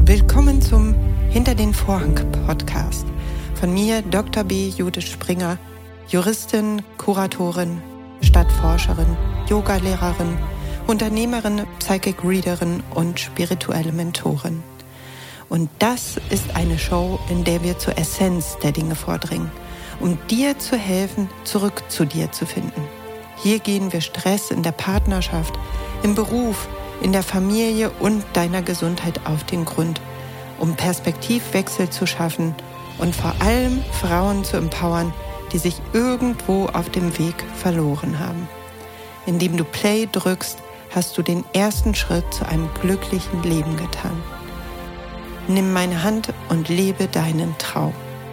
Willkommen zum Hinter den Vorhang Podcast von mir, Dr. B. Judith Springer, Juristin, Kuratorin, Stadtforscherin, Yogalehrerin, Unternehmerin, Psychic Readerin und spirituelle Mentorin. Und das ist eine Show, in der wir zur Essenz der Dinge vordringen, um dir zu helfen, zurück zu dir zu finden. Hier gehen wir Stress in der Partnerschaft, im Beruf, in der Familie und deiner Gesundheit auf den Grund, um Perspektivwechsel zu schaffen und vor allem Frauen zu empowern, die sich irgendwo auf dem Weg verloren haben. Indem du Play drückst, hast du den ersten Schritt zu einem glücklichen Leben getan. Nimm meine Hand und lebe deinen Traum.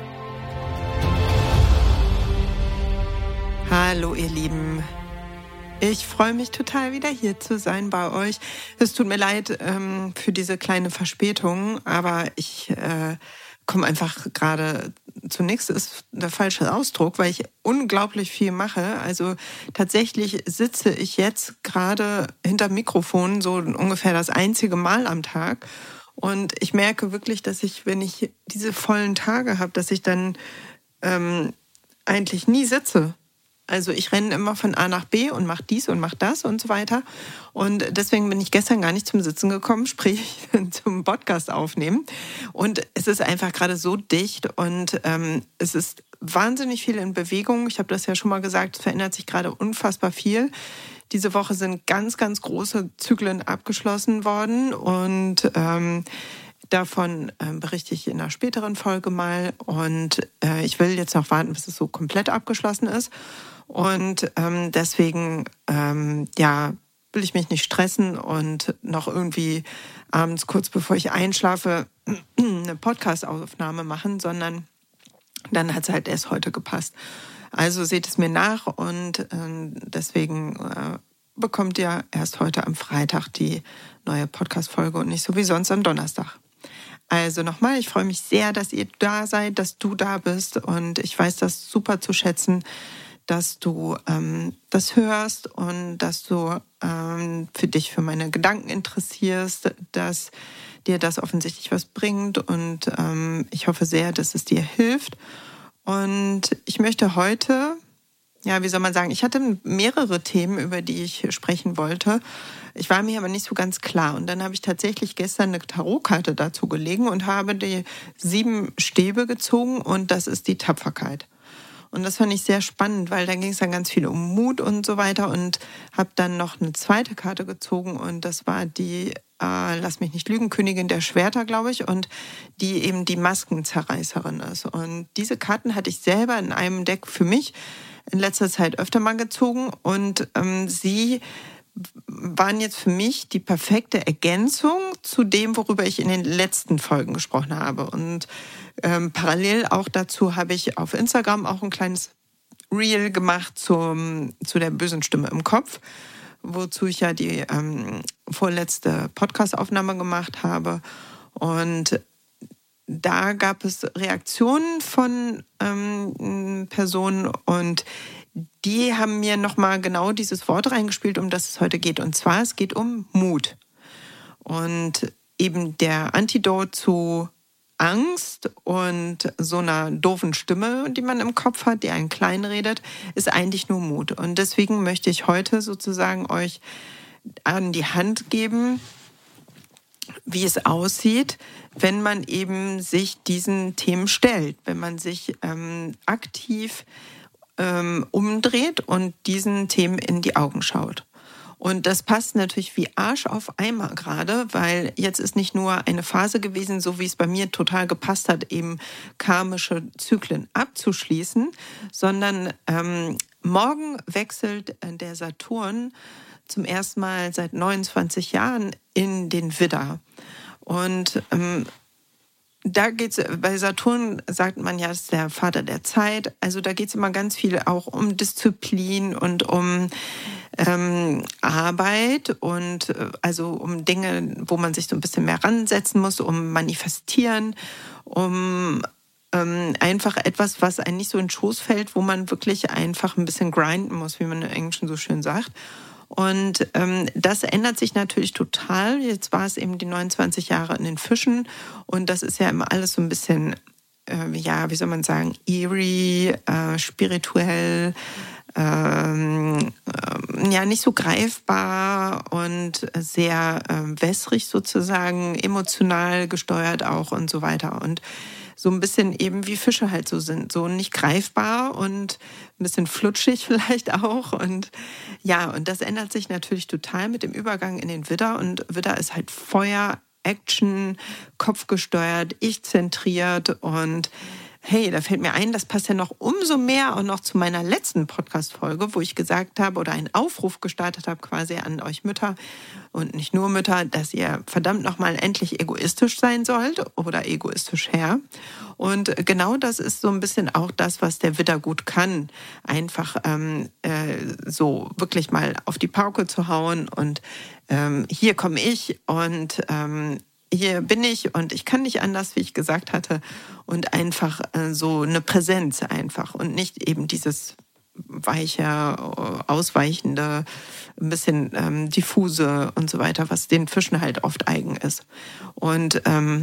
Hallo ihr Lieben. Ich freue mich total, wieder hier zu sein bei euch. Es tut mir leid für diese kleine Verspätung, aber ich komme einfach gerade, zunächst ist der falsche Ausdruck, weil ich unglaublich viel mache. Also tatsächlich sitze ich jetzt gerade hinterm Mikrofon so ungefähr das einzige Mal am Tag. Und ich merke wirklich, dass ich, wenn ich diese vollen Tage habe, dass ich dann eigentlich nie sitze. Also ich renne immer von A nach B und mache dies und mache das und so weiter. Und deswegen bin ich gestern gar nicht zum Sitzen gekommen, sprich zum Podcast aufnehmen. Und es ist einfach gerade so dicht und es ist wahnsinnig viel in Bewegung. Ich habe das ja schon mal gesagt, es verändert sich gerade unfassbar viel. Diese Woche sind ganz, ganz große Zyklen abgeschlossen worden und davon berichte ich in einer späteren Folge mal. Und ich will jetzt noch warten, bis es so komplett abgeschlossen ist. Und deswegen will ich mich nicht stressen und noch irgendwie abends kurz bevor ich einschlafe eine Podcast-Aufnahme machen, sondern dann hat es halt erst heute gepasst. Also seht es mir nach und deswegen bekommt ihr erst heute am Freitag die neue Podcast-Folge und nicht so wie sonst am Donnerstag. Also nochmal, ich freue mich sehr, dass ihr da seid, dass du da bist und ich weiß das super zu schätzen, dass du das hörst und dass du für dich für meine Gedanken interessierst, dass dir das offensichtlich was bringt und ich hoffe sehr, dass es dir hilft. Und ich möchte heute, ich hatte mehrere Themen, über die ich sprechen wollte. Ich war mir aber nicht so ganz klar. Und dann habe ich tatsächlich gestern eine Tarotkarte dazu gelegt und habe die 7 Stäbe gezogen und das ist die Tapferkeit. Und das fand ich sehr spannend, weil da ging es dann ganz viel um Mut und so weiter und habe dann noch eine zweite Karte gezogen und das war die, lass mich nicht lügen, Königin der Schwerter, glaube ich, und die eben die Maskenzerreißerin ist. Und diese Karten hatte ich selber in einem Deck für mich in letzter Zeit öfter mal gezogen und sie waren jetzt für mich die perfekte Ergänzung zu dem, worüber ich in den letzten Folgen gesprochen habe. Und parallel auch dazu habe ich auf Instagram auch ein kleines Reel gemacht zu der bösen Stimme im Kopf, wozu ich ja die vorletzte Podcast-Aufnahme gemacht habe. Und da gab es Reaktionen von Personen und die haben mir nochmal genau dieses Wort reingespielt, um das es heute geht. Und zwar, es geht um Mut. Und eben der Antidot zu Angst und so einer doofen Stimme, die man im Kopf hat, die einen kleinredet, ist eigentlich nur Mut. Und deswegen möchte ich heute sozusagen euch an die Hand geben, wie es aussieht, wenn man eben sich diesen Themen stellt, wenn man sich aktiv umdreht und diesen Themen in die Augen schaut. Und das passt natürlich wie Arsch auf Eimer gerade, weil jetzt ist nicht nur eine Phase gewesen, so wie es bei mir total gepasst hat, eben karmische Zyklen abzuschließen, sondern morgen wechselt der Saturn zum ersten Mal seit 29 Jahren in den Widder. Und da geht's, bei Saturn sagt man ja, ist der Vater der Zeit. Also da geht's immer ganz viel auch um Disziplin und um Arbeit und also um Dinge, wo man sich so ein bisschen mehr ransetzen muss, um Manifestieren, um einfach etwas, was einem nicht so in den Schoß fällt, wo man wirklich einfach ein bisschen grinden muss, wie man im Englischen so schön sagt. Und das ändert sich natürlich total. Jetzt war es eben die 29 Jahre in den Fischen und das ist ja immer alles so ein bisschen, wie soll man sagen, eerie, spirituell, nicht so greifbar und sehr wässrig sozusagen, emotional gesteuert auch und so weiter. Und so ein bisschen eben wie Fische halt so sind, so nicht greifbar und ein bisschen flutschig vielleicht auch. Und ja, und das ändert sich natürlich total mit dem Übergang in den Widder. Und Widder ist halt Feuer, Action, kopfgesteuert, ich-zentriert und hey, da fällt mir ein, das passt ja noch umso mehr auch noch zu meiner letzten Podcast-Folge, wo ich gesagt habe oder einen Aufruf gestartet habe quasi an euch Mütter und nicht nur Mütter, dass ihr verdammt nochmal endlich egoistisch sein sollt oder egoistisch her. Und genau das ist so ein bisschen auch das, was der Widder gut kann. Einfach so wirklich mal auf die Pauke zu hauen und hier komme ich und hier bin ich und ich kann nicht anders, wie ich gesagt hatte. Und einfach so eine Präsenz einfach und nicht eben dieses weiche, ausweichende, ein bisschen diffuse und so weiter, was den Fischen halt oft eigen ist. Und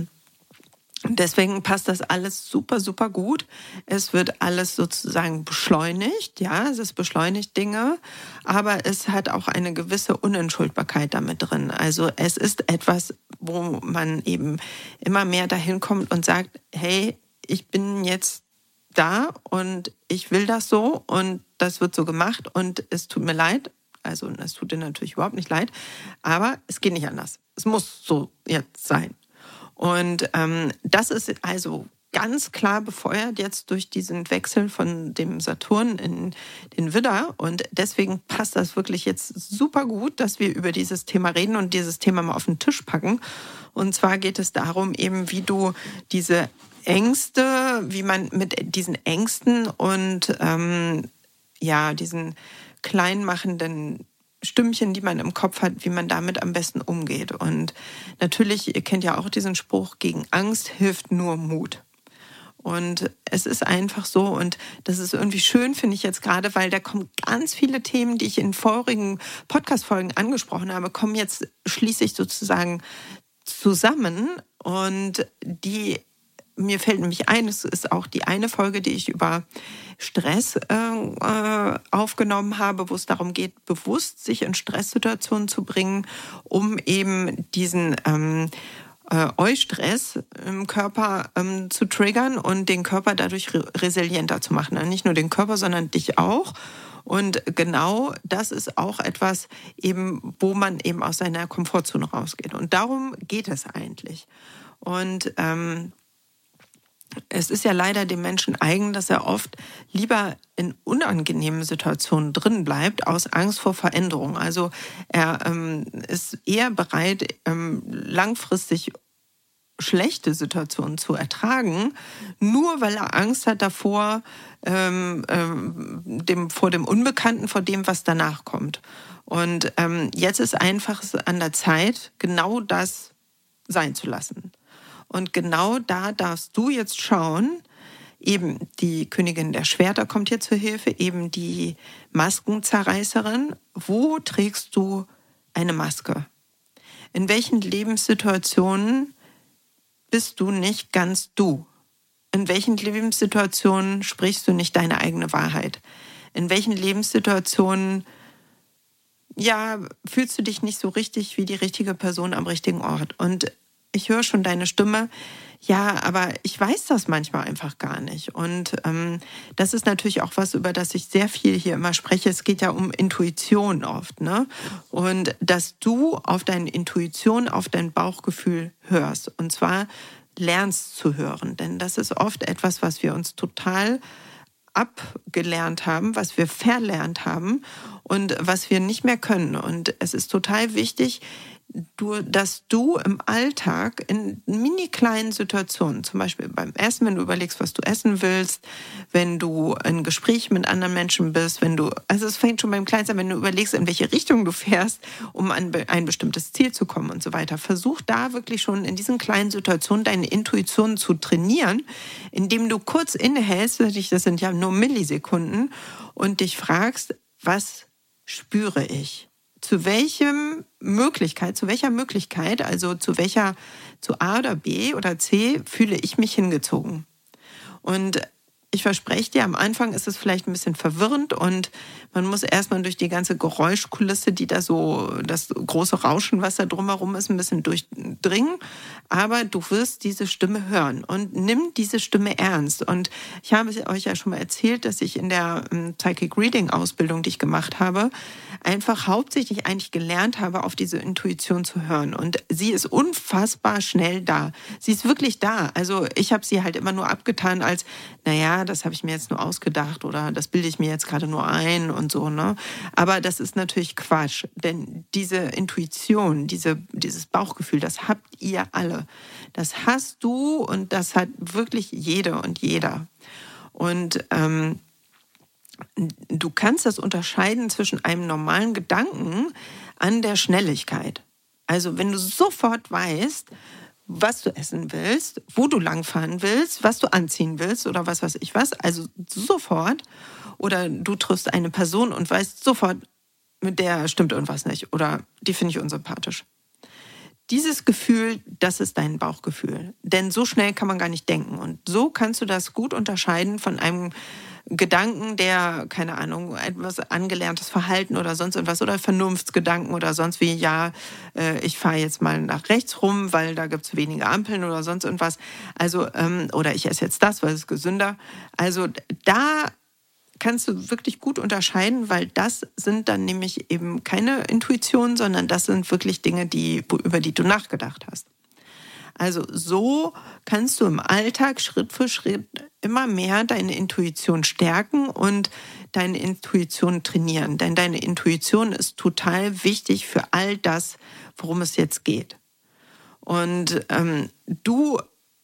deswegen passt das alles super, super gut. Es wird alles sozusagen beschleunigt, ja, es beschleunigt Dinge, aber es hat auch eine gewisse Unentschuldbarkeit damit drin. Also es ist etwas, wo man eben immer mehr dahin kommt und sagt, hey, ich bin jetzt da und ich will das so und das wird so gemacht und es tut mir leid. Also es tut dir natürlich überhaupt nicht leid, aber es geht nicht anders. Es muss so jetzt sein. Und das ist also ganz klar befeuert jetzt durch diesen Wechsel von dem Saturn in den Widder. Und deswegen passt das wirklich jetzt super gut, dass wir über dieses Thema reden und dieses Thema mal auf den Tisch packen. Und zwar geht es darum, eben wie du diese Ängste, wie man mit diesen Ängsten und diesen kleinmachenden Stimmchen, die man im Kopf hat, wie man damit am besten umgeht. Und natürlich, ihr kennt ja auch diesen Spruch, gegen Angst hilft nur Mut. Und es ist einfach so und das ist irgendwie schön, finde ich jetzt gerade, weil da kommen ganz viele Themen, die ich in vorigen Podcast-Folgen angesprochen habe, kommen jetzt schließlich sozusagen zusammen und mir fällt nämlich ein, es ist auch die eine Folge, die ich über Stress aufgenommen habe, wo es darum geht, bewusst sich in Stresssituationen zu bringen, um eben diesen Eustress im Körper zu triggern und den Körper dadurch resilienter zu machen. Nicht nur den Körper, sondern dich auch. Und genau das ist auch etwas, eben, wo man eben aus seiner Komfortzone rausgeht. Und darum geht es eigentlich. Und es ist ja leider dem Menschen eigen, dass er oft lieber in unangenehmen Situationen drin bleibt, aus Angst vor Veränderung. Also er ist eher bereit, langfristig schlechte Situationen zu ertragen, nur weil er Angst hat davor, vor dem Unbekannten, vor dem, was danach kommt. Und jetzt ist einfach an der Zeit, genau das sein zu lassen. Und genau da darfst du jetzt schauen, eben die Königin der Schwerter kommt hier zur Hilfe, eben die Maskenzerreißerin. Wo trägst du eine Maske? In welchen Lebenssituationen bist du nicht ganz du? In welchen Lebenssituationen sprichst du nicht deine eigene Wahrheit? In welchen Lebenssituationen fühlst du dich nicht so richtig wie die richtige Person am richtigen Ort? Und ich höre schon deine Stimme, ja, aber ich weiß das manchmal einfach gar nicht. Und das ist natürlich auch was, über das ich sehr viel hier immer spreche. Es geht ja um Intuition oft, ne? Und dass du auf deine Intuition, auf dein Bauchgefühl hörst. Und zwar lernst zu hören. Denn das ist oft etwas, was wir uns total abgelernt haben, was wir verlernt haben und was wir nicht mehr können. Und es ist total wichtig, dass du im Alltag in mini kleinen Situationen, zum Beispiel beim Essen, wenn du überlegst, was du essen willst, wenn du in Gespräch mit anderen Menschen bist, also es fängt schon beim Kleinsten an, wenn du überlegst, in welche Richtung du fährst, um an ein bestimmtes Ziel zu kommen und so weiter. Versuch da wirklich schon in diesen kleinen Situationen deine Intuition zu trainieren, indem du kurz innehältst, das sind ja nur Millisekunden, und dich fragst, was spüre ich? zu welcher Möglichkeit, also zu A oder B oder C fühle ich mich hingezogen. Und ich verspreche dir, am Anfang ist es vielleicht ein bisschen verwirrend und man muss erstmal durch die ganze Geräuschkulisse, die da so, das große Rauschen, was da drumherum ist, ein bisschen durchdringen. Aber du wirst diese Stimme hören und nimm diese Stimme ernst. Und ich habe euch ja schon mal erzählt, dass ich in der Psychic Reading Ausbildung, die ich gemacht habe, einfach hauptsächlich eigentlich gelernt habe, auf diese Intuition zu hören. Und sie ist unfassbar schnell da. Sie ist wirklich da. Also ich habe sie halt immer nur abgetan als, naja, das habe ich mir jetzt nur ausgedacht oder das bilde ich mir jetzt gerade nur ein und so, ne? Aber das ist natürlich Quatsch, denn diese Intuition, dieses Bauchgefühl, das habt ihr alle. Das hast du und das hat wirklich jede und jeder. Und du kannst das unterscheiden zwischen einem normalen Gedanken an der Schnelligkeit. Also wenn du sofort weißt, was du essen willst, wo du langfahren willst, was du anziehen willst oder was weiß ich was, also sofort. Oder du triffst eine Person und weißt sofort, mit der stimmt irgendwas nicht oder die finde ich unsympathisch. Dieses Gefühl, das ist dein Bauchgefühl. Denn so schnell kann man gar nicht denken. Und so kannst du das gut unterscheiden von einem Gedanken, der, keine Ahnung, etwas angelerntes Verhalten oder sonst irgendwas oder Vernunftsgedanken oder sonst wie, ja, ich fahre jetzt mal nach rechts rum, weil da gibt es weniger Ampeln oder sonst irgendwas. Also, oder ich esse jetzt das, weil es ist gesünder. Also da kannst du wirklich gut unterscheiden, weil das sind dann nämlich eben keine Intuitionen, sondern das sind wirklich Dinge, über die du nachgedacht hast. Also so kannst du im Alltag Schritt für Schritt immer mehr deine Intuition stärken und deine Intuition trainieren. Denn deine Intuition ist total wichtig für all das, worum es jetzt geht. Und du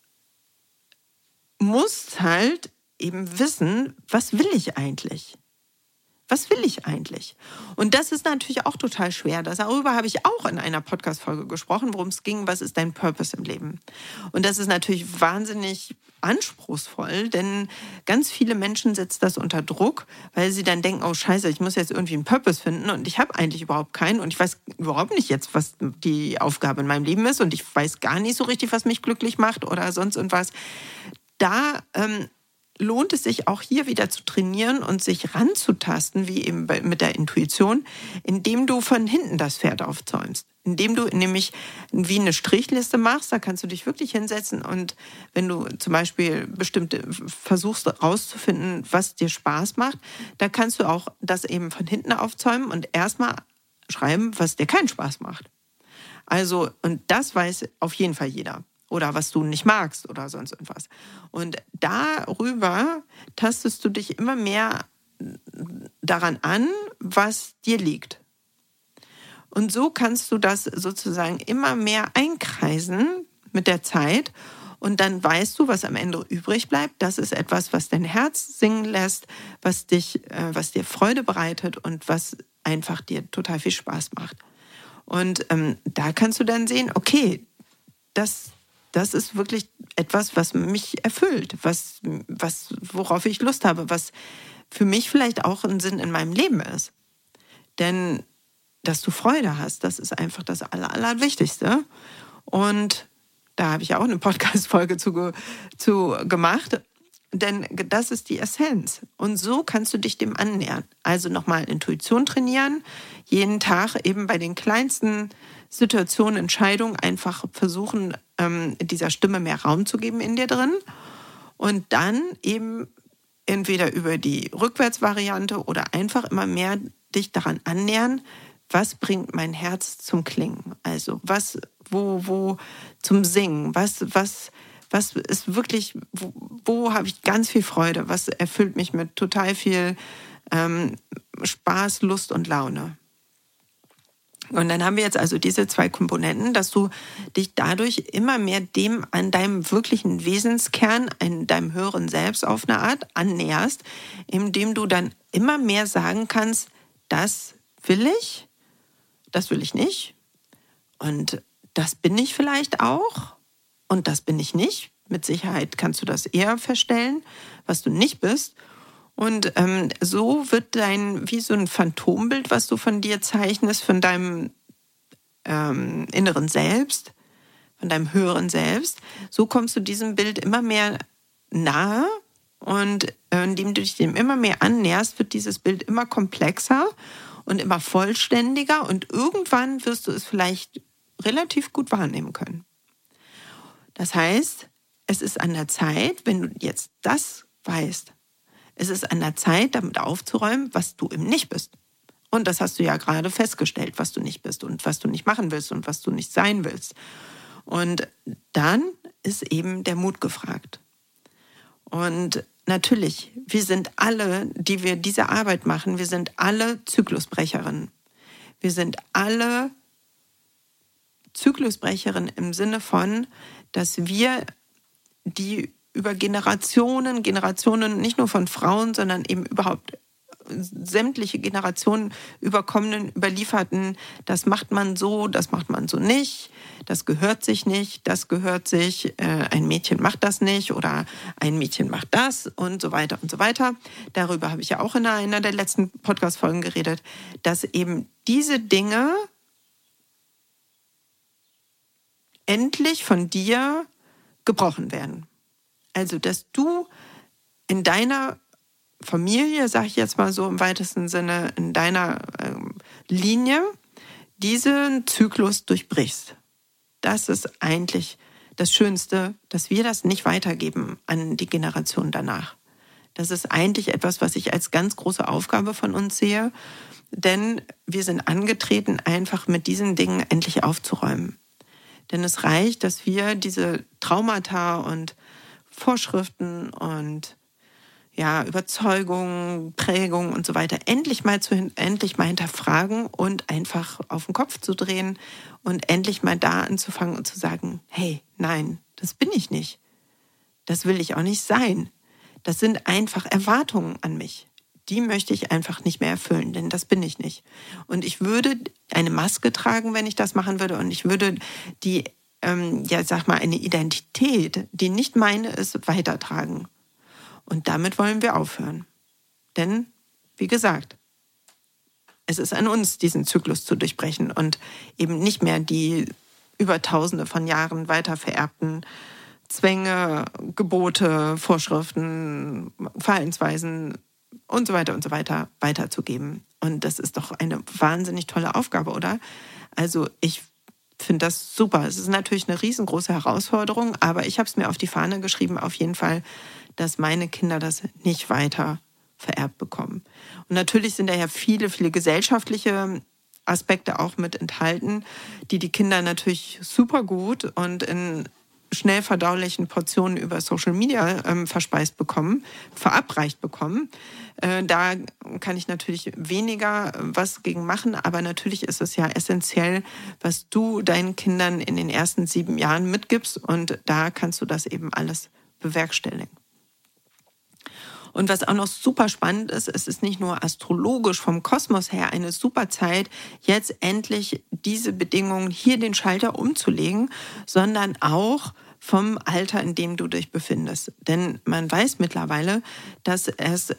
musst halt eben wissen, was will ich eigentlich? Was will ich eigentlich? Und das ist natürlich auch total schwer. Darüber habe ich auch in einer Podcast-Folge gesprochen, worum es ging, was ist dein Purpose im Leben? Und das ist natürlich wahnsinnig anspruchsvoll, denn ganz viele Menschen setzen das unter Druck, weil sie dann denken, oh Scheiße, ich muss jetzt irgendwie einen Purpose finden und ich habe eigentlich überhaupt keinen und ich weiß überhaupt nicht jetzt, was die Aufgabe in meinem Leben ist und ich weiß gar nicht so richtig, was mich glücklich macht oder sonst irgendwas. Da lohnt es sich auch hier wieder zu trainieren und sich ranzutasten, wie eben mit der Intuition, indem du von hinten das Pferd aufzäumst. Indem du nämlich wie eine Strichliste machst, da kannst du dich wirklich hinsetzen und wenn du zum Beispiel versuchst herauszufinden, was dir Spaß macht, da kannst du auch das eben von hinten aufzäumen und erstmal schreiben, was dir keinen Spaß macht. Also, und das weiß auf jeden Fall jeder. Oder was du nicht magst oder sonst irgendwas. Und darüber tastest du dich immer mehr daran an, was dir liegt. Und so kannst du das sozusagen immer mehr einkreisen mit der Zeit. Und dann weißt du, was am Ende übrig bleibt. Das ist etwas, was dein Herz singen lässt, was dir Freude bereitet und was einfach dir total viel Spaß macht. Und da kannst du dann sehen, okay, das ist wirklich etwas, was mich erfüllt, worauf ich Lust habe, was für mich vielleicht auch ein Sinn in meinem Leben ist. Denn dass du Freude hast, das ist einfach das Allerwichtigste. Und da habe ich auch eine Podcast-Folge zu gemacht. Denn das ist die Essenz. Und so kannst du dich dem annähern. Also nochmal Intuition trainieren, jeden Tag eben bei den kleinsten Situationen, Entscheidungen einfach versuchen, dieser Stimme mehr Raum zu geben in dir drin. Und dann eben entweder über die Rückwärtsvariante oder einfach immer mehr dich daran annähern, was bringt mein Herz zum Klingen? Also wo zum Singen? Was ist wirklich, wo habe ich ganz viel Freude? Was erfüllt mich mit total viel Spaß, Lust und Laune? Und dann haben wir jetzt also diese zwei Komponenten, dass du dich dadurch immer mehr dem an deinem wirklichen Wesenskern, an deinem höheren Selbst auf eine Art annäherst, indem du dann immer mehr sagen kannst, das will ich nicht und das bin ich vielleicht auch und das bin ich nicht. Mit Sicherheit kannst du das eher feststellen, was du nicht bist. Und so wird wie so ein Phantombild, was du von dir zeichnest, von deinem inneren Selbst, von deinem höheren Selbst, so kommst du diesem Bild immer mehr nahe und indem du dich dem immer mehr annäherst, wird dieses Bild immer komplexer und immer vollständiger und irgendwann wirst du es vielleicht relativ gut wahrnehmen können. Das heißt, es ist an der Zeit, wenn du jetzt das weißt, es ist an der Zeit, damit aufzuräumen, was du eben nicht bist. Und das hast du ja gerade festgestellt, was du nicht bist und was du nicht machen willst und was du nicht sein willst. Und dann ist eben der Mut gefragt. Und natürlich, wir sind alle, die wir diese Arbeit machen, wir sind alle Zyklusbrecherinnen. Wir sind alle Zyklusbrecherinnen im Sinne von, dass wir die über Generationen, nicht nur von Frauen, sondern eben überhaupt sämtliche Generationen überkommenen, überlieferten, das macht man so nicht, das gehört sich nicht, das gehört sich, ein Mädchen macht das nicht oder ein Mädchen macht das und so weiter und so weiter. Darüber habe ich ja auch in einer der letzten Podcast-Folgen geredet, dass eben diese Dinge endlich von dir gebrochen werden. Also, dass du in deiner Familie, sage ich jetzt mal so im weitesten Sinne, in deiner Linie diesen Zyklus durchbrichst. Das ist eigentlich das Schönste, dass wir das nicht weitergeben an die Generation danach. Das ist eigentlich etwas, was ich als ganz große Aufgabe von uns sehe, denn wir sind angetreten, einfach mit diesen Dingen endlich aufzuräumen. Denn es reicht, dass wir diese Traumata und Vorschriften und Überzeugungen, Prägungen und so weiter endlich mal hinterfragen und einfach auf den Kopf zu drehen und endlich mal da anzufangen und zu sagen, hey, nein, das bin ich nicht. Das will ich auch nicht sein. Das sind einfach Erwartungen an mich. Die möchte ich einfach nicht mehr erfüllen, denn das bin ich nicht. Und ich würde eine Maske tragen, wenn ich das machen würde und ich würde eine Identität, die nicht meine ist, weitertragen. Und damit wollen wir aufhören. Denn, wie gesagt, es ist an uns, diesen Zyklus zu durchbrechen und eben nicht mehr die über Tausende von Jahren weiter vererbten Zwänge, Gebote, Vorschriften, Verhaltensweisen und so weiter weiterzugeben. Und das ist doch eine wahnsinnig tolle Aufgabe, oder? Also ich finde das super. Es ist natürlich eine riesengroße Herausforderung, aber ich habe es mir auf die Fahne geschrieben, auf jeden Fall, dass meine Kinder das nicht weiter vererbt bekommen. Und natürlich sind da ja viele, viele gesellschaftliche Aspekte auch mit enthalten, die Kinder natürlich super gut und in schnell verdaulichen Portionen über Social Media verabreicht bekommen. Da kann ich natürlich weniger was gegen machen, aber natürlich ist es ja essentiell, was du deinen Kindern in den ersten 7 Jahren mitgibst und da kannst du das eben alles bewerkstelligen. Und was auch noch super spannend ist, es ist nicht nur astrologisch vom Kosmos her eine super Zeit, jetzt endlich diese Bedingungen hier den Schalter umzulegen, sondern auch vom Alter, in dem du dich befindest. Denn man weiß mittlerweile, dass es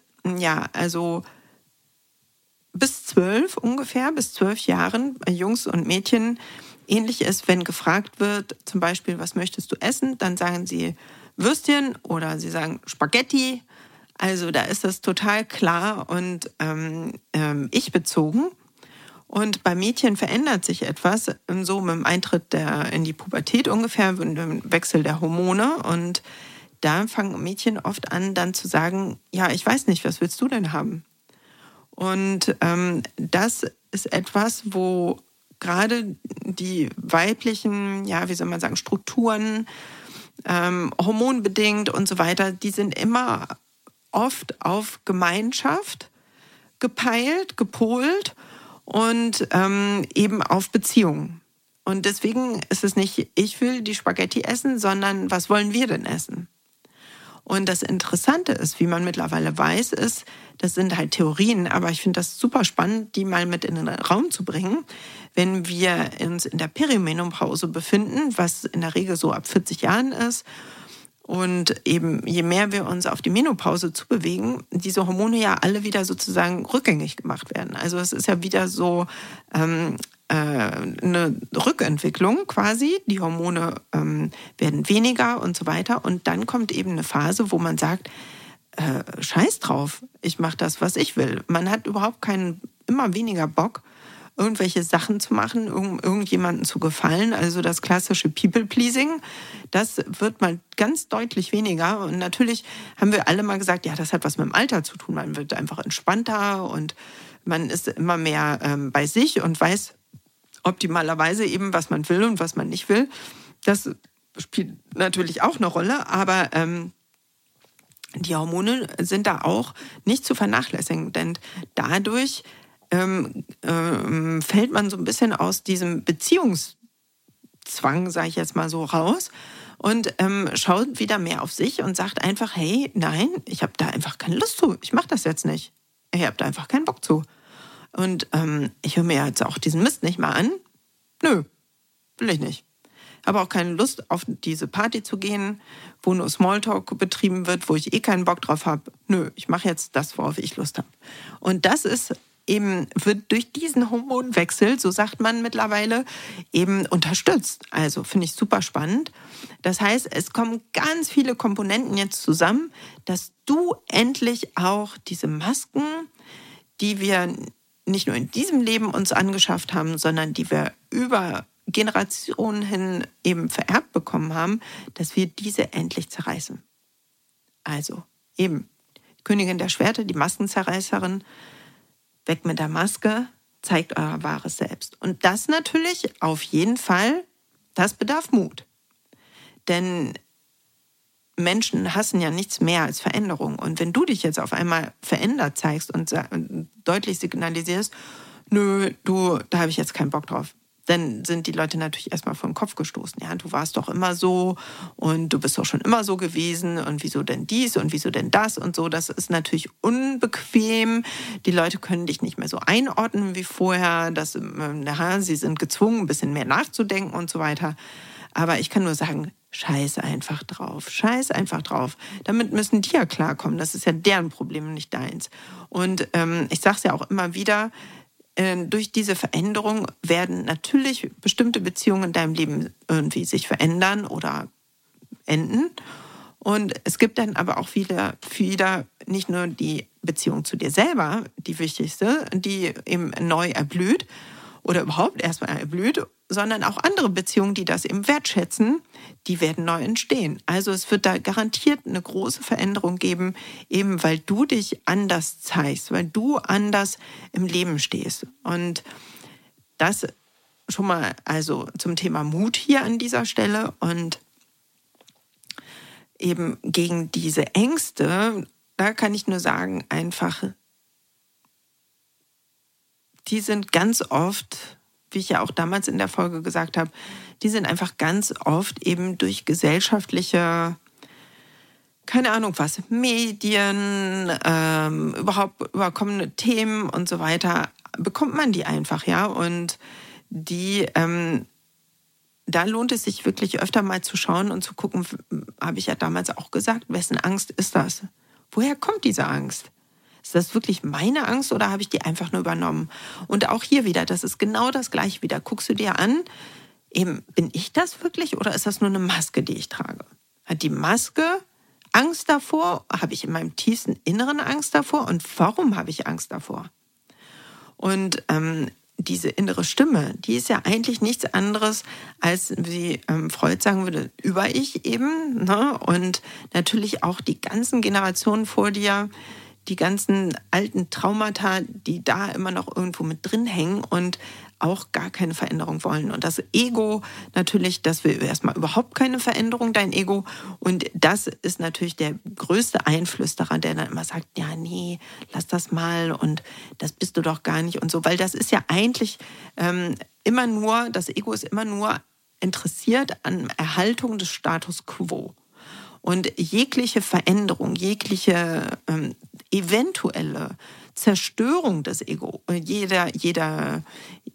bis 12 Jahren Jungs und Mädchen ähnlich ist, wenn gefragt wird, zum Beispiel, was möchtest du essen? Dann sagen sie Würstchen oder sie sagen Spaghetti. Also da ist das total klar und ich bezogen. Und bei Mädchen verändert sich etwas, so mit dem Eintritt in die Pubertät ungefähr, mit dem Wechsel der Hormone. Und da fangen Mädchen oft an, dann zu sagen, ja, ich weiß nicht, was willst du denn haben? Und das ist etwas, wo gerade die weiblichen, Strukturen, hormonbedingt und so weiter, die sind immer oft auf Gemeinschaft gepolt und eben auf Beziehungen. Und deswegen ist es nicht, ich will die Spaghetti essen, sondern was wollen wir denn essen? Und das Interessante ist, wie man mittlerweile weiß, ist, das sind halt Theorien, aber ich finde das super spannend, die mal mit in den Raum zu bringen. Wenn wir uns in der Perimenopause befinden, was in der Regel so ab 40 Jahren ist, Und eben, je mehr wir uns auf die Menopause zubewegen, diese Hormone ja alle wieder sozusagen rückgängig gemacht werden. Also es ist ja wieder so eine Rückentwicklung quasi. Die Hormone werden weniger und so weiter. Und dann kommt eben eine Phase, wo man sagt, scheiß drauf, ich mache das, was ich will. Man hat überhaupt immer weniger Bock, irgendwelche Sachen zu machen, um irgendjemandem zu gefallen. Also das klassische People-Pleasing, das wird mal ganz deutlich weniger. Und natürlich haben wir alle mal gesagt, ja, das hat was mit dem Alter zu tun. Man wird einfach entspannter und man ist immer mehr bei sich und weiß optimalerweise eben, was man will und was man nicht will. Das spielt natürlich auch eine Rolle, aber die Hormone sind da auch nicht zu vernachlässigen, denn dadurch fällt man so ein bisschen aus diesem Beziehungszwang, sage ich jetzt mal so, raus und schaut wieder mehr auf sich und sagt einfach, hey, nein, ich habe da einfach keine Lust zu, ich mache das jetzt nicht. Ich habe da einfach keinen Bock zu. Und ich höre mir jetzt auch diesen Mist nicht mal an. Nö, will ich nicht. Habe auch keine Lust, auf diese Party zu gehen, wo nur Smalltalk betrieben wird, wo ich keinen Bock drauf habe. Nö, ich mache jetzt das, worauf ich Lust habe. Und das wird durch diesen Hormonwechsel, so sagt man mittlerweile, eben unterstützt. Also finde ich super spannend. Das heißt, es kommen ganz viele Komponenten jetzt zusammen, dass du endlich auch diese Masken, die wir nicht nur in diesem Leben uns angeschafft haben, sondern die wir über Generationen hin eben vererbt bekommen haben, dass wir diese endlich zerreißen. Also eben, die Königin der Schwerter, die Maskenzerreißerin, weg mit der Maske, zeigt euer wahres Selbst. Und das natürlich auf jeden Fall, das bedarf Mut. Denn Menschen hassen ja nichts mehr als Veränderung. Und wenn du dich jetzt auf einmal verändert zeigst und deutlich signalisierst, nö, da habe ich jetzt keinen Bock drauf, dann sind die Leute natürlich erstmal vor den Kopf gestoßen. Ja, du warst doch immer so und du bist doch schon immer so gewesen und wieso denn dies und wieso denn das und so. Das ist natürlich unbequem. Die Leute können dich nicht mehr so einordnen wie vorher. Sie sind gezwungen, ein bisschen mehr nachzudenken und so weiter. Aber ich kann nur sagen, scheiß einfach drauf. Scheiß einfach drauf. Damit müssen die ja klarkommen. Das ist ja deren Problem, nicht deins. Und ich sage es ja auch immer wieder, durch diese Veränderung werden natürlich bestimmte Beziehungen in deinem Leben irgendwie sich verändern oder enden. Und es gibt dann aber auch wieder nicht nur die Beziehung zu dir selber, die wichtigste, die eben neu erblüht oder überhaupt erstmal erblüht, sondern auch andere Beziehungen, die das eben wertschätzen, die werden neu entstehen. Also es wird da garantiert eine große Veränderung geben, eben weil du dich anders zeigst, weil du anders im Leben stehst. Und das schon mal also zum Thema Mut hier an dieser Stelle und eben gegen diese Ängste, da kann ich nur sagen, einfach, die sind ganz oft, wie ich ja auch damals in der Folge gesagt habe, die sind einfach ganz oft eben durch gesellschaftliche, keine Ahnung was, Medien, überhaupt überkommene Themen und so weiter, bekommt man die einfach, ja. Und da lohnt es sich wirklich öfter mal zu schauen und zu gucken, habe ich ja damals auch gesagt, wessen Angst ist das? Woher kommt diese Angst? Ist das wirklich meine Angst oder habe ich die einfach nur übernommen? Und auch hier wieder, das ist genau das Gleiche wieder. Guckst du dir an, eben, bin ich das wirklich oder ist das nur eine Maske, die ich trage? Hat die Maske Angst davor? Habe ich in meinem tiefsten Inneren Angst davor? Und warum habe ich Angst davor? Und diese innere Stimme, die ist ja eigentlich nichts anderes als, wie Freud sagen würde, Über-Ich eben. Ne? Und natürlich auch die ganzen Generationen vor dir, die ganzen alten Traumata, die da immer noch irgendwo mit drin hängen und auch gar keine Veränderung wollen. Und das Ego natürlich, das will erstmal überhaupt keine Veränderung, dein Ego. Und das ist natürlich der größte Einflüsterer, der dann immer sagt, ja, nee, lass das mal und das bist du doch gar nicht und so. Weil das ist ja eigentlich das Ego ist immer nur interessiert an Erhaltung des Status quo. Und jegliche Veränderung, jegliche eventuelle Zerstörung des Ego, jeder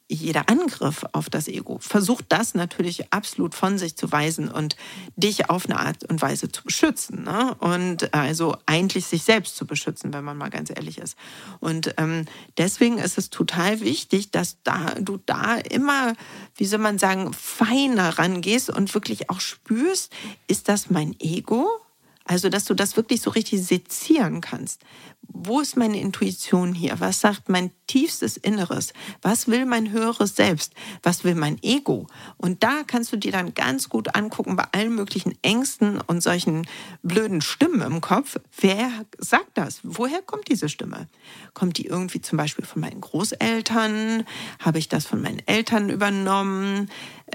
jeder Angriff auf das Ego versucht das natürlich absolut von sich zu weisen und dich auf eine Art und Weise zu beschützen. Ne? Und also eigentlich sich selbst zu beschützen, wenn man mal ganz ehrlich ist. Und deswegen ist es total wichtig, dass du da immer, wie soll man sagen, feiner rangehst und wirklich auch spürst, ist das mein Ego? Also, dass du das wirklich so richtig sezieren kannst. Wo ist meine Intuition hier? Was sagt mein tiefstes Inneres? Was will mein höheres Selbst? Was will mein Ego? Und da kannst du dir dann ganz gut angucken bei allen möglichen Ängsten und solchen blöden Stimmen im Kopf. Wer sagt das? Woher kommt diese Stimme? Kommt die irgendwie zum Beispiel von meinen Großeltern? Habe ich das von meinen Eltern übernommen?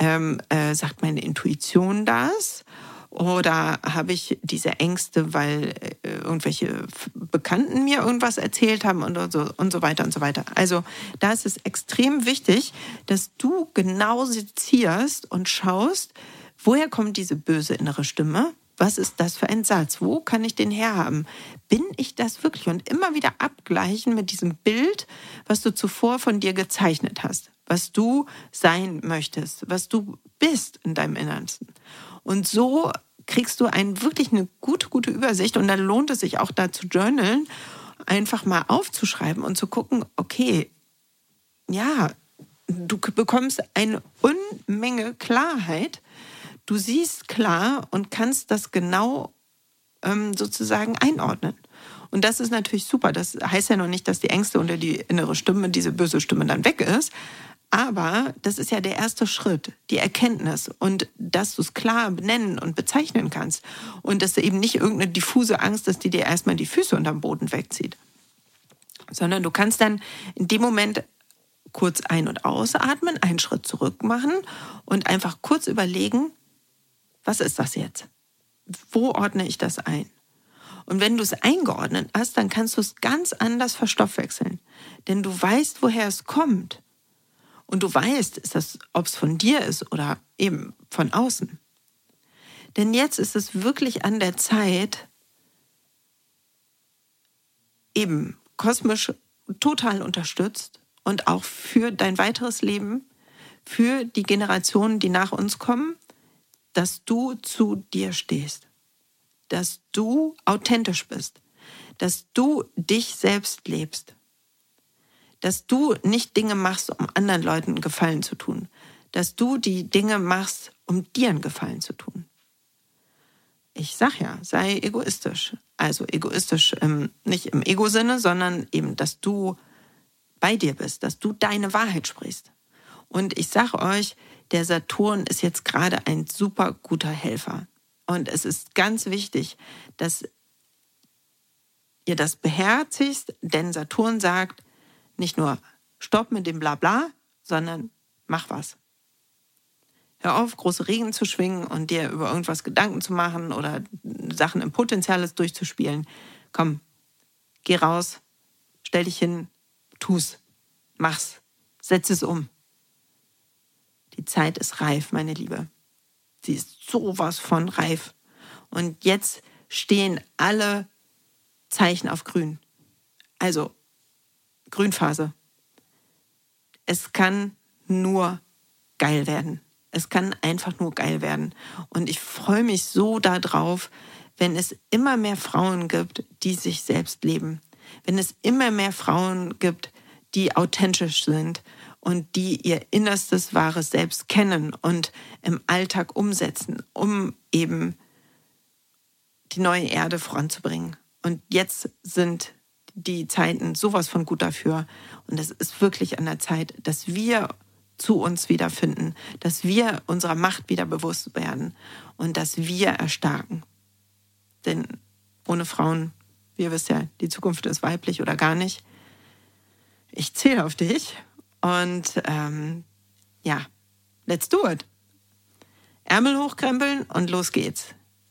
Sagt meine Intuition das? Oder habe ich diese Ängste, weil irgendwelche Bekannten mir irgendwas erzählt haben und so weiter und so weiter. Also da ist es extrem wichtig, dass du genau sezierst und schaust, woher kommt diese böse innere Stimme? Was ist das für ein Satz? Wo kann ich den herhaben? Bin ich das wirklich? Und immer wieder abgleichen mit diesem Bild, was du zuvor von dir gezeichnet hast, was du sein möchtest, was du bist in deinem Innersten. Und so kriegst du wirklich eine gute Übersicht. Und dann lohnt es sich auch da zu journalen, einfach mal aufzuschreiben und zu gucken, okay, ja, du bekommst eine Unmenge Klarheit. Du siehst klar und kannst das genau sozusagen einordnen. Und das ist natürlich super. Das heißt ja noch nicht, dass die Ängste und die innere Stimme, diese böse Stimme dann weg ist. Aber das ist ja der erste Schritt, die Erkenntnis und dass du es klar benennen und bezeichnen kannst und dass eben nicht irgendeine diffuse Angst ist, die dir erstmal die Füße unterm Boden wegzieht, sondern du kannst dann in dem Moment kurz ein- und ausatmen, einen Schritt zurück machen und einfach kurz überlegen, was ist das jetzt? Wo ordne ich das ein? Und wenn du es eingeordnet hast, dann kannst du es ganz anders verstoffwechseln, denn du weißt, woher es kommt. Und du weißt, ob es von dir ist oder eben von außen. Denn jetzt ist es wirklich an der Zeit, eben kosmisch total unterstützt und auch für dein weiteres Leben, für die Generationen, die nach uns kommen, dass du zu dir stehst, dass du authentisch bist, dass du dich selbst lebst. Dass du nicht Dinge machst, um anderen Leuten einen Gefallen zu tun. Dass du die Dinge machst, um dir einen Gefallen zu tun. Ich sag ja, sei egoistisch. Also egoistisch nicht im Ego-Sinne, sondern eben, dass du bei dir bist, dass du deine Wahrheit sprichst. Und ich sage euch, der Saturn ist jetzt gerade ein super guter Helfer. Und es ist ganz wichtig, dass ihr das beherzigt, denn Saturn sagt, nicht nur stopp mit dem Blabla, sondern mach was. Hör auf, große Reden zu schwingen und dir über irgendwas Gedanken zu machen oder Sachen im Potenziales durchzuspielen. Komm, geh raus, stell dich hin, tu's, mach's, setz es um. Die Zeit ist reif, meine Liebe. Sie ist sowas von reif. Und jetzt stehen alle Zeichen auf grün. Also Grünphase. Es kann nur geil werden. Es kann einfach nur geil werden. Und ich freue mich so darauf, wenn es immer mehr Frauen gibt, die sich selbst leben. Wenn es immer mehr Frauen gibt, die authentisch sind und die ihr innerstes, wahres Selbst kennen und im Alltag umsetzen, um eben die neue Erde voranzubringen. Und jetzt sind die Zeiten sowas von gut dafür. Und es ist wirklich an der Zeit, dass wir zu uns wiederfinden, dass wir unserer Macht wieder bewusst werden und dass wir erstarken. Denn ohne Frauen, wie ihr wisst ja, die Zukunft ist weiblich oder gar nicht. Ich zähle auf dich und ja, let's do it. Ärmel hochkrempeln und los geht's.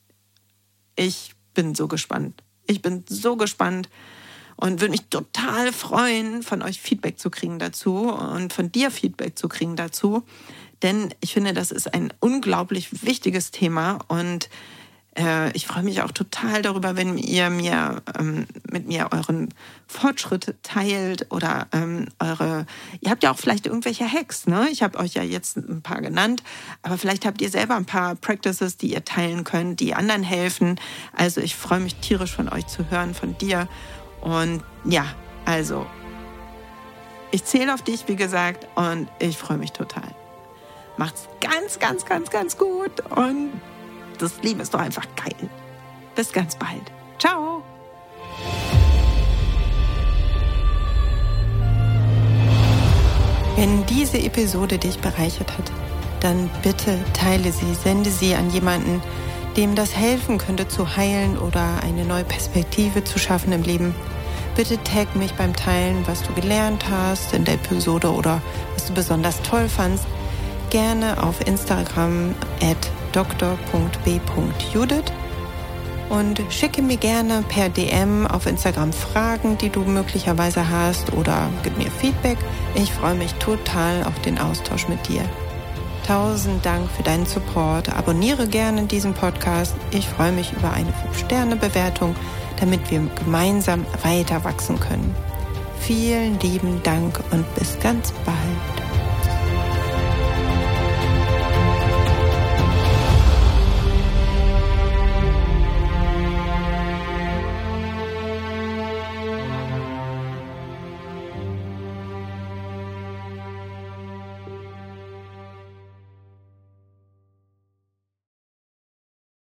Ich bin so gespannt. Und würde mich total freuen, von euch Feedback zu kriegen dazu und von dir Feedback zu kriegen dazu. Denn ich finde, das ist ein unglaublich wichtiges Thema und Ich freue mich auch total darüber, wenn ihr mit mir euren Fortschritt teilt oder ihr habt ja auch vielleicht irgendwelche Hacks, ne? Ich habe euch ja jetzt ein paar genannt, aber vielleicht habt ihr selber ein paar Practices, die ihr teilen könnt, die anderen helfen. Also ich freue mich tierisch von euch zu hören, von dir. Und ja, also ich zähle auf dich, wie gesagt, und ich freue mich total. Macht's ganz, ganz, ganz, ganz gut und das Leben ist doch einfach geil. Bis ganz bald. Ciao. Wenn diese Episode dich bereichert hat, dann bitte teile sie, sende sie an jemanden, dem das helfen könnte zu heilen oder eine neue Perspektive zu schaffen im Leben. Bitte tag mich beim Teilen, was du gelernt hast in der Episode oder was du besonders toll fandst. Gerne auf Instagram @dr.b.judith und schicke mir gerne per DM auf Instagram Fragen, die du möglicherweise hast oder gib mir Feedback. Ich freue mich total auf den Austausch mit dir. 1000 Dank für deinen Support. Abonniere gerne diesen Podcast. Ich freue mich über eine 5-Sterne-Bewertung, damit wir gemeinsam weiter wachsen können. Vielen lieben Dank und bis ganz bald.